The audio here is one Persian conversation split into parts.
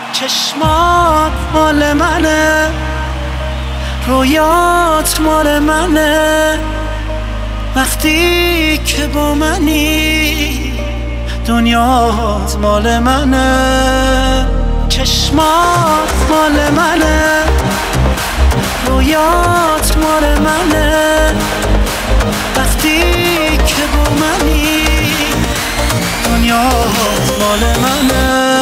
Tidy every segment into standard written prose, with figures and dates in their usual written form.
چشمات مال منه، رویات مال منه، وقتی که با منی دنیات مال منه. چشمات مال منه، رویات مال منه، وقتی که با منی دنیات مال منه.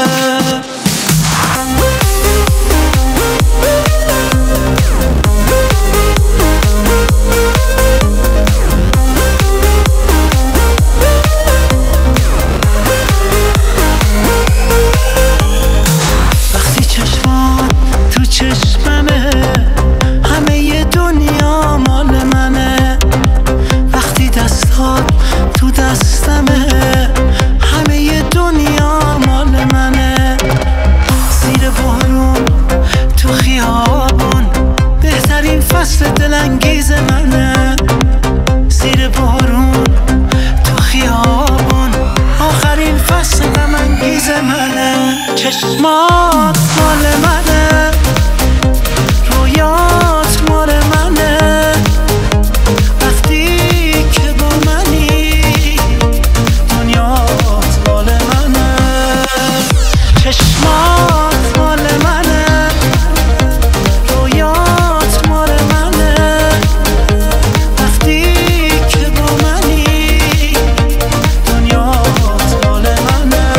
فصل دلانگیز منه، زیر بارون تو خیابون آخرین فصل غم‌انگیز منه. چشمات مال منه، رویات مال منه، وقتی که با منی دنیات مال منه. چشمات مال منه، رویات مال منه، وقتی که با منی دنیات مال منه.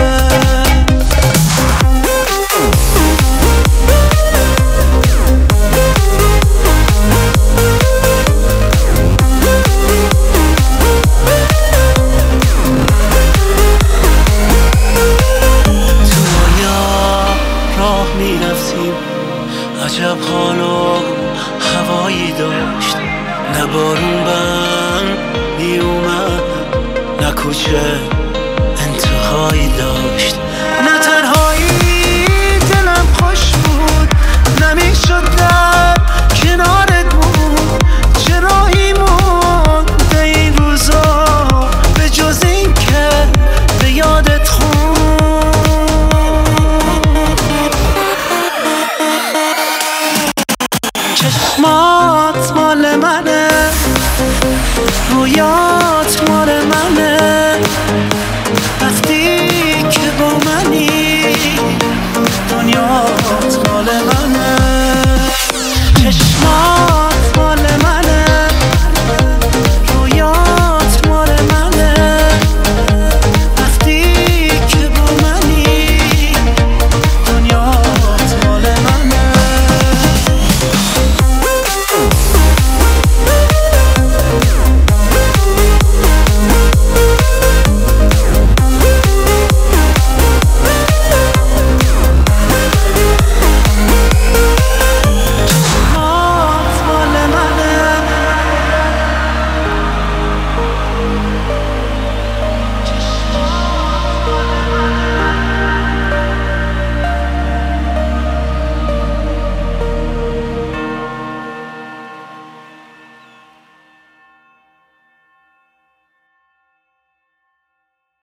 تو رویا راه می‌رفتیم، عجب حال و هوایی داشت، نه بارون بند میومد، نه کوچه انتهایی داشت.